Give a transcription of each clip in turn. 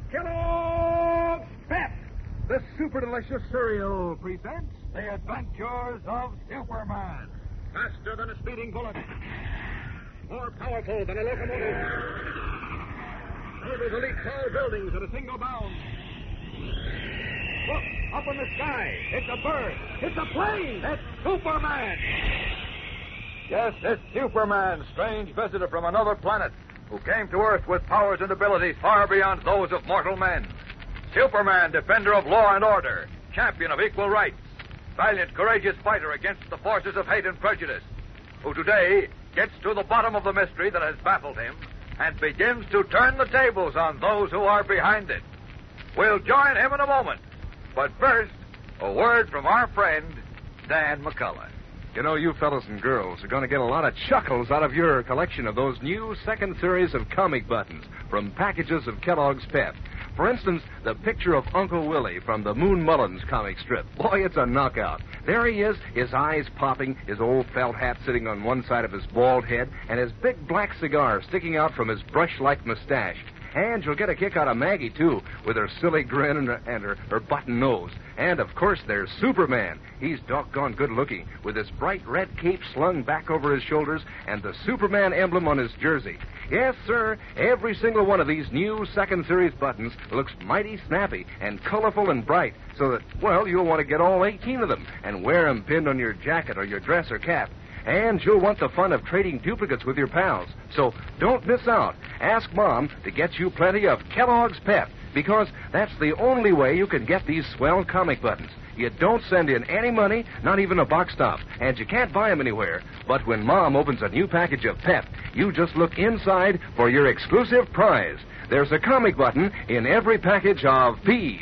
Kellogg's Pep, the super delicious cereal, presents The Adventures of Superman. Faster than a speeding bullet. More powerful than a locomotive. Able to leap tall buildings at a single bound. Look, up in the sky. It's a bird. It's a plane. It's Superman. Yes, it's Superman, strange visitor from another planet, who came to Earth with powers and abilities far beyond those of mortal men. Superman, defender of law and order, champion of equal rights, valiant, courageous fighter against the forces of hate and prejudice, who today gets to the bottom of the mystery that has baffled him and begins to turn the tables on those who are behind it. We'll join him in a moment. But first, a word from our friend, Dan McCullough. You know, you fellas and girls are going to get a lot of chuckles out of your collection of those new second series of comic buttons from packages of Kellogg's Pep. For instance, the picture of Uncle Willie from the Moon Mullins comic strip. Boy, it's a knockout. There he is, his eyes popping, his old felt hat sitting on one side of his bald head, and his big black cigar sticking out from his brush-like mustache. And you'll get a kick out of Maggie, too, with her silly grin and her button nose. And, of course, there's Superman. He's doggone good-looking, with his bright red cape slung back over his shoulders and the Superman emblem on his jersey. Yes, sir, every single one of these new second series buttons looks mighty snappy and colorful and bright, so that, well, you'll want to get all 18 of them and wear them pinned on your jacket or your dress or cap. And you'll want the fun of trading duplicates with your pals. So don't miss out. Ask Mom to get you plenty of Kellogg's Pep, because that's the only way you can get these swell comic buttons. You don't send in any money, not even a box stop, and you can't buy them anywhere. But when Mom opens a new package of Pep, you just look inside for your exclusive prize. There's a comic button in every package of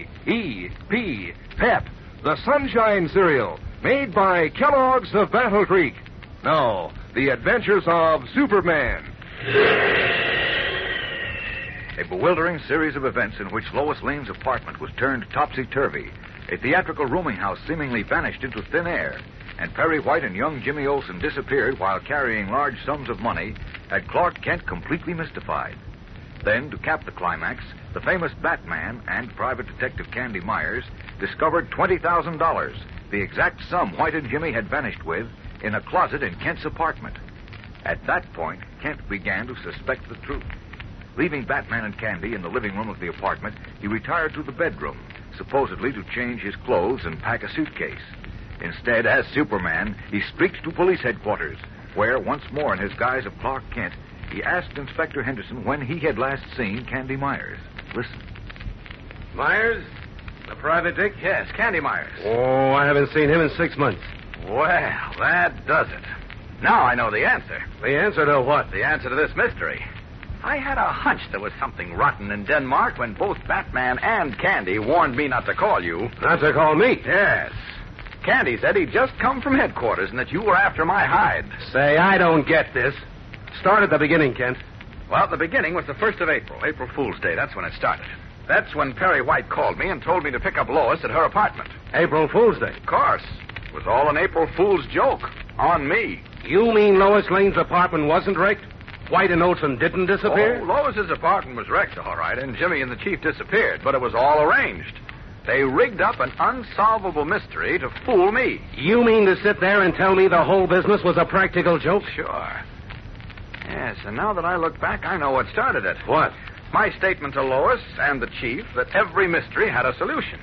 P.E.P. Pep, the Sunshine Cereal, made by Kellogg's of Battle Creek. Now, The Adventures of Superman. A bewildering series of events in which Lois Lane's apartment was turned topsy-turvy. A theatrical rooming house seemingly vanished into thin air. And Perry White and young Jimmy Olsen disappeared while carrying large sums of money, had Clark Kent completely mystified. Then, to cap the climax, the famous Batman and private detective Candy Myers discovered $20,000, the exact sum White and Jimmy had vanished with, in a closet in Kent's apartment. At that point, Kent began to suspect the truth. Leaving Batman and Candy in the living room of the apartment, he retired to the bedroom, supposedly to change his clothes and pack a suitcase. Instead, as Superman, he streaked to police headquarters, where, once more in his guise of Clark Kent, he asked Inspector Henderson when he had last seen Candy Myers. Listen. Myers? The private dick? Yes, Candy Myers. Oh, I haven't seen him in 6 months. Well, that does it. Now I know the answer. The answer to what? The answer to this mystery. I had a hunch there was something rotten in Denmark when both Batman and Candy warned me not to call you. Not to call me? Yes. Candy said he'd just come from headquarters and that you were after my hide. Say, I don't get this. Start at the beginning, Kent. Well, the beginning was the 1st of April, April Fool's Day. That's when it started. That's when Perry White called me and told me to pick up Lois at her apartment. April Fool's Day? Of course. It was all an April Fool's joke. On me. You mean Lois Lane's apartment wasn't wrecked? White and Olsen didn't disappear? Oh, Lois's apartment was wrecked, all right, and Jimmy and the chief disappeared, but it was all arranged. They rigged up an unsolvable mystery to fool me. You mean to sit there and tell me the whole business was a practical joke? Sure. Yes, and now that I look back, I know what started it. What? My statement to Lois and the chief that every mystery had a solution.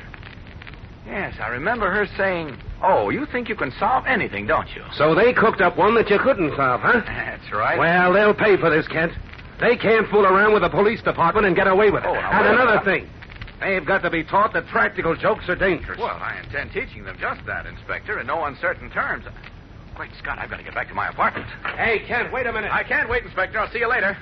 Yes, I remember her saying, "Oh, you think you can solve anything, don't you?" So they cooked up one that you couldn't solve, huh? That's right. Well, they'll pay for this, Kent. They can't fool around with the police department and get away with it. Oh, and another thing, they've got to be taught that practical jokes are dangerous. Well, I intend teaching them just that, Inspector, in no uncertain terms. Great Scott, I've got to get back to my apartment. Hey, Kent, wait a minute. I can't wait, Inspector. I'll see you later.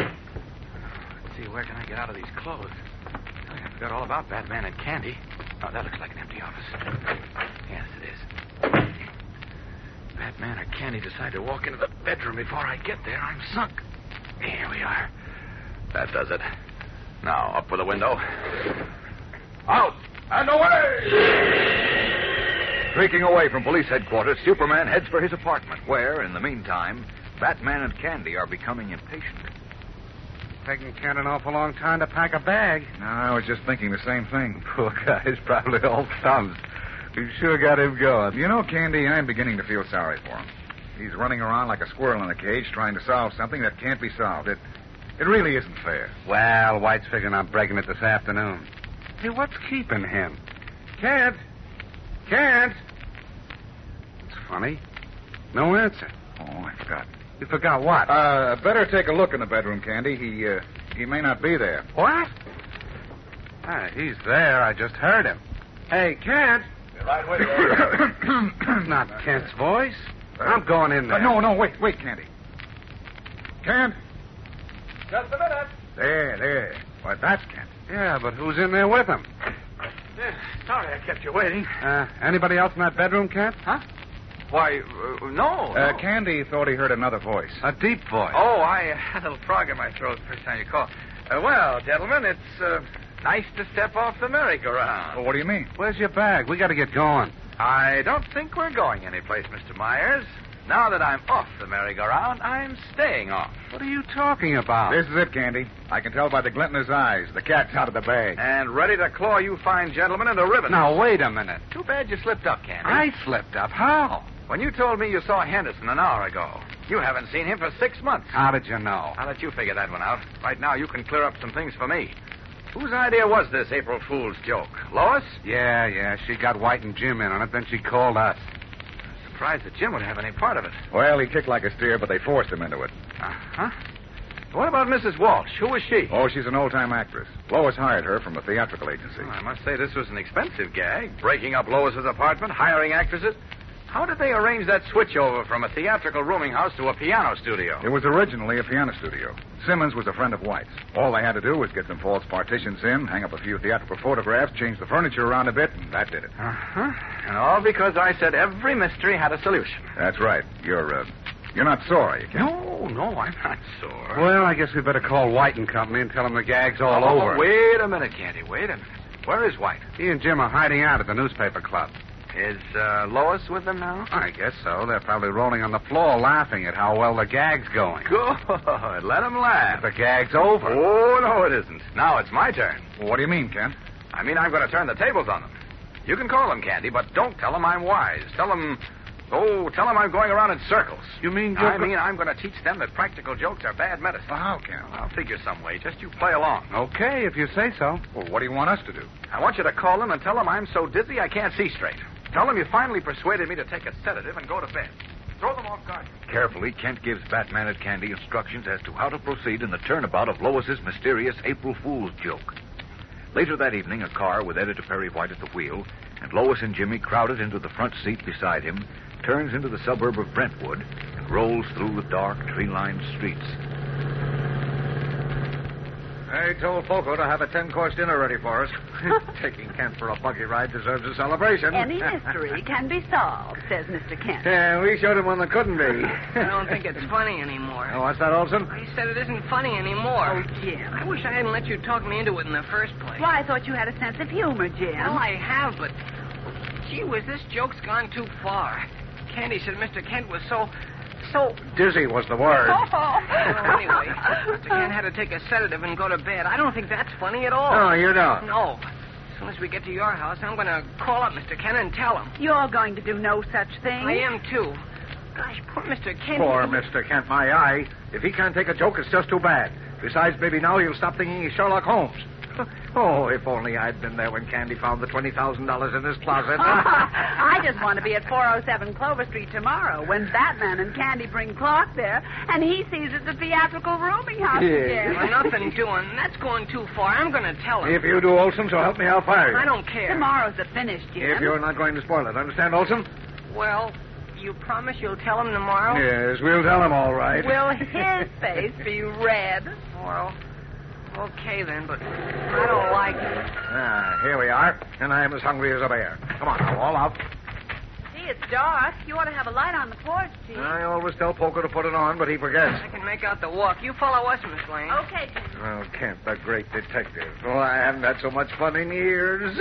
Let's see, where can I get out of these clothes? I forgot all about Batman and Candy. Oh, that looks like an empty office. Yes, it is. Batman or Candy decide to walk into the bedroom before I get there, I'm sunk. Here we are. That does it. Now, up for the window. Out and away! Streaking away from police headquarters, Superman heads for his apartment, where, in the meantime, Batman and Candy are becoming impatient. taking Kent an awful long time to pack a bag. No, I was just thinking the same thing. Poor guy's probably all thumbs. We sure got him going. You know, Candy, I'm beginning to feel sorry for him. He's running around like a squirrel in a cage trying to solve something that can't be solved. It really isn't fair. Well, White's figuring on breaking it this afternoon. Hey, what's keeping him? Kent? Kent? It's funny. No answer. Oh, I forgot. You forgot what? Better take a look in the bedroom, Candy. He may not be there. What? He's there. I just heard him. Hey, Kent. Right with you. That's not Kent's voice. I'm going in there. No, wait, Candy. Kent? Just a minute. There. Why, that's Kent. Yeah, but who's in there with him? Sorry I kept you waiting. Anybody else in that bedroom, Kent? Huh? Why, no. Candy thought he heard another voice. A deep voice. Oh, I had a little frog in my throat the first time you called. Well, gentlemen, it's nice to step off the merry-go-round. Well, what do you mean? Where's your bag? We got to get going. I don't think we're going anyplace, Mr. Myers. Now that I'm off the merry-go-round, I'm staying off. What are you talking about? This is it, Candy. I can tell by the glint in his eyes. The cat's out of the bag. And ready to claw you fine gentlemen into ribbons. Now, wait a minute. Too bad you slipped up, Candy. I slipped up. How? When you told me you saw Henderson an hour ago, you haven't seen him for 6 months. How did you know? I'll let you figure that one out. Right now, you can clear up some things for me. Whose idea was this April Fool's joke? Lois? Yeah. She got White and Jim in on it, then she called us. Surprised that Jim would have any part of it. Well, he kicked like a steer, but they forced him into it. Uh-huh. What about Mrs. Walsh? Who was she? Oh, she's an old-time actress. Lois hired her from a theatrical agency. Well, I must say this was an expensive gag. Breaking up Lois's apartment, hiring actresses. How did they arrange that switchover from a theatrical rooming house to a piano studio? It was originally a piano studio. Simmons was a friend of White's. All they had to do was get some false partitions in, hang up a few theatrical photographs, change the furniture around a bit, and that did it. Uh-huh. And all because I said every mystery had a solution. That's right. You're not sore, are you, Kent? No, I'm not sore. Well, I guess we better call White and Company and tell them the gag's all over. Wait a minute, Candy. Wait a minute. Where is White? He and Jim are hiding out at the newspaper club. Is Lois with them now? I guess so. They're probably rolling on the floor laughing at how well the gag's going. Good. Let them laugh. The gag's over. Oh, no, it isn't. Now it's my turn. Well, what do you mean, Kent? I mean, I'm going to turn the tables on them. You can call them, Candy, but don't tell them I'm wise. Tell them I'm going around in circles. You mean I'm going to teach them that practical jokes are bad medicine. Well, how, Kent? I'll figure some way. Just you play along. Okay, if you say so. Well, what do you want us to do? I want you to call them and tell them I'm so dizzy I can't see straight. Tell them you finally persuaded me to take a sedative and go to bed. Throw them off guard. Carefully, Kent gives Batman and Candy instructions as to how to proceed in the turnabout of Lois's mysterious April Fool's joke. Later that evening, a car with Editor Perry White at the wheel and Lois and Jimmy crowded into the front seat beside him turns into the suburb of Brentwood and rolls through the dark, tree-lined streets. I told Foco to have a 10-course dinner ready for us. Taking Kent for a buggy ride deserves a celebration. Any mystery can be solved, says Mr. Kent. Yeah, we showed him one that couldn't be. I don't think it's funny anymore. Oh, what's that, Olson? I said it isn't funny anymore. Oh, Jim. I wish I hadn't let you talk me into it in the first place. Why, I thought you had a sense of humor, Jim. Well, I have, but gee whiz, this joke's gone too far. Candy said Mr. Kent was so Dizzy was the word. Well, anyway, Mr. Kent had to take a sedative and go to bed. I don't think that's funny at all. No, you don't. No. As soon as we get to your house, I'm going to call up Mr. Kent and tell him. You're going to do no such thing? I am, too. Gosh, poor Mr. Kent. Poor Mr. Kent, my eye. If he can't take a joke, it's just too bad. Besides, maybe now he'll stop thinking he's Sherlock Holmes. Oh, if only I'd been there when Candy found the $20,000 in his closet. I just want to be at 407 Clover Street tomorrow when Batman and Candy bring Clark there, and he sees it's a theatrical rooming house again. Well, nothing doing. That's going too far. I'm going to tell him. If you do, Olson, so help me, I'll fire you. I don't care. Tomorrow's the finish, Jim. If you're not going to spoil it. Understand, Olson? Well, you promise you'll tell him tomorrow? Yes, we'll tell him all right. Will his face be red? Well, okay then, but I don't like it. Here we are, and I am as hungry as a bear. Come on, now, all out. Gee, it's dark. You ought to have a light on the porch, Jim. I always tell Poker to put it on, but he forgets. I can make out the walk. You follow us, Miss Lane. Okay, Jim. Oh, Kent, the great detective. Oh, I haven't had so much fun in years.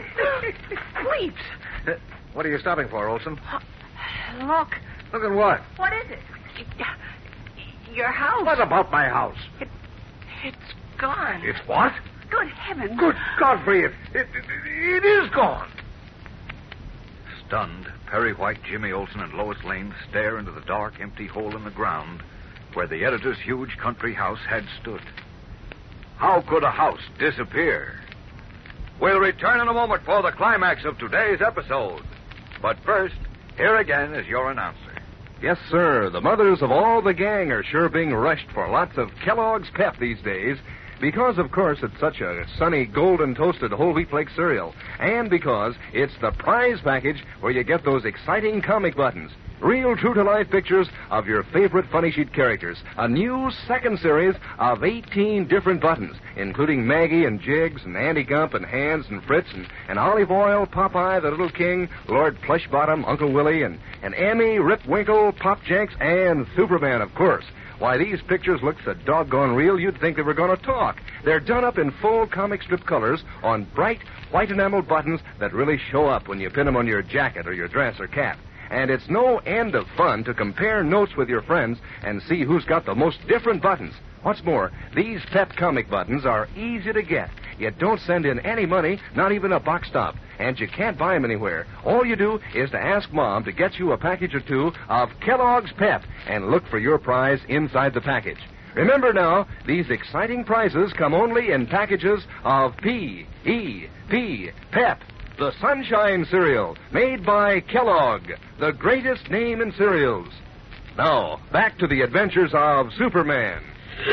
Bleeps. What are you stopping for, Olson? Look. Look at what? What is it? Your house. What about my house? It's gone. It's what? Good heavens. Good Godfrey, it is gone. Stunned, Perry White, Jimmy Olsen, and Lois Lane stare into the dark, empty hole in the ground where the editor's huge country house had stood. How could a house disappear? We'll return in a moment for the climax of today's episode. But first, here again is your announcer. Yes, sir. The mothers of all the gang are sure being rushed for lots of Kellogg's Pep these days because, of course, it's such a sunny, golden toasted whole wheat flake cereal. And because it's the prize package where you get those exciting comic buttons. Real true-to-life pictures of your favorite funny sheet characters. A new second series of 18 different buttons, including Maggie and Jiggs and Andy Gump and Hans and Fritz and Olive Oil, Popeye, the Little King, Lord Plushbottom, Uncle Willie, and Emmy, Rip Winkle, Pop Jenks, and Superman, of course. Why, these pictures look so doggone real you'd think they were going to talk. They're done up in full comic strip colors on bright white enamel buttons that really show up when you pin them on your jacket or your dress or cap. And it's no end of fun to compare notes with your friends and see who's got the most different buttons. What's more, these Pep comic buttons are easy to get. You don't send in any money, not even a box stop, and you can't buy them anywhere. All you do is to ask Mom to get you a package or two of Kellogg's Pep and look for your prize inside the package. Remember now, these exciting prizes come only in packages of P.E.P. Pep. The Sunshine Cereal, made by Kellogg, the greatest name in cereals. Now, back to the adventures of Superman.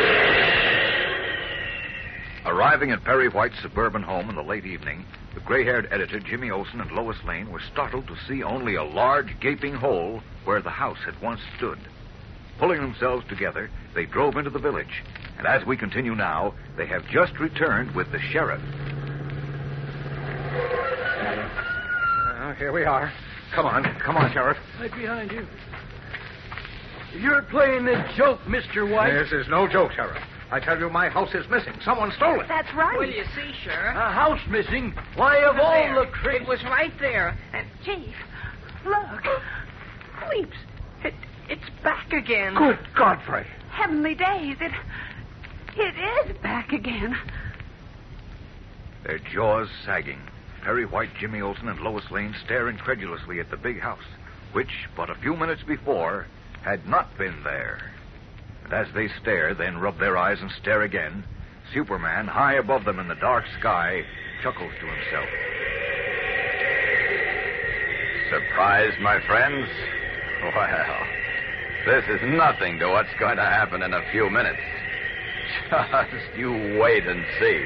Arriving at Perry White's suburban home in the late evening, the gray-haired editor Jimmy Olsen and Lois Lane were startled to see only a large, gaping hole where the house had once stood. Pulling themselves together, they drove into the village. And as we continue now, they have just returned with the sheriff. Here we are. Come on, Sheriff. Right behind you. You're playing a joke, Mr. White. This is no joke, Sheriff. I tell you, my house is missing. Someone stole it. That's right. Well, you see, Sheriff. Uh-huh. A house missing? Why, of all the crazy... It was right there. And, Chief, look. Weeps. It's back again. Good Godfrey. Heavenly days. It is back again. Their jaws sagging, Perry White, Jimmy Olsen, and Lois Lane stare incredulously at the big house, which, but a few minutes before, had not been there. And as they stare, then rub their eyes and stare again, Superman, high above them in the dark sky, chuckles to himself. Surprised, my friends? Well, this is nothing to what's going to happen in a few minutes. Just you wait and see.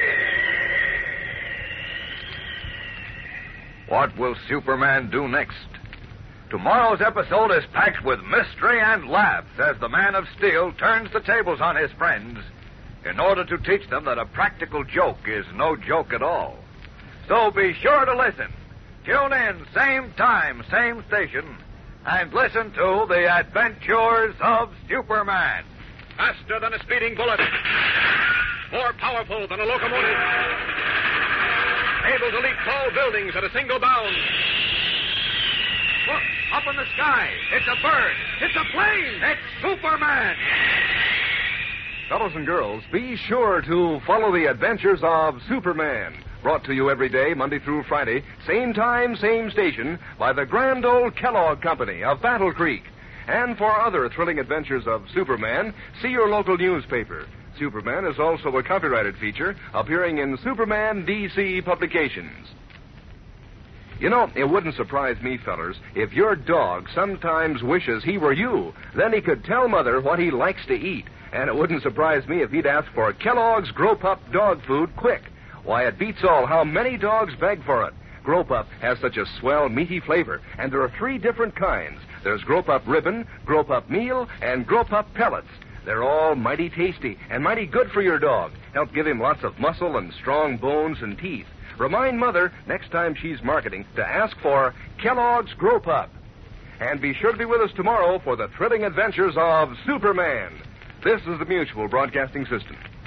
What will Superman do next? Tomorrow's episode is packed with mystery and laughs as the Man of Steel turns the tables on his friends in order to teach them that a practical joke is no joke at all. So be sure to listen. Tune in, same time, same station, and listen to The Adventures of Superman. Faster than a speeding bullet. More powerful than a locomotive. Able to leap tall buildings at a single bound. Look, up in the sky. It's a bird. It's a plane. It's Superman. Fellows and girls, be sure to follow the adventures of Superman. Brought to you every day, Monday through Friday, same time, same station, by the grand old Kellogg Company of Battle Creek. And for other thrilling adventures of Superman, see your local newspaper. Superman is also a copyrighted feature appearing in Superman DC publications. You know, it wouldn't surprise me, fellers, if your dog sometimes wishes he were you. Then he could tell Mother what he likes to eat. And it wouldn't surprise me if he'd ask for Kellogg's Grow Pup dog food quick. Why, it beats all how many dogs beg for it. Grow Pup has such a swell, meaty flavor, and there are 3 different kinds. There's Grow Pup Ribbon, Grow Pup Meal, and Grow Pup Pellets. They're all mighty tasty and mighty good for your dog. Help give him lots of muscle and strong bones and teeth. Remind Mother, next time she's marketing, to ask for Kellogg's Grow Pup. And be sure to be with us tomorrow for the thrilling adventures of Superman. This is the Mutual Broadcasting System.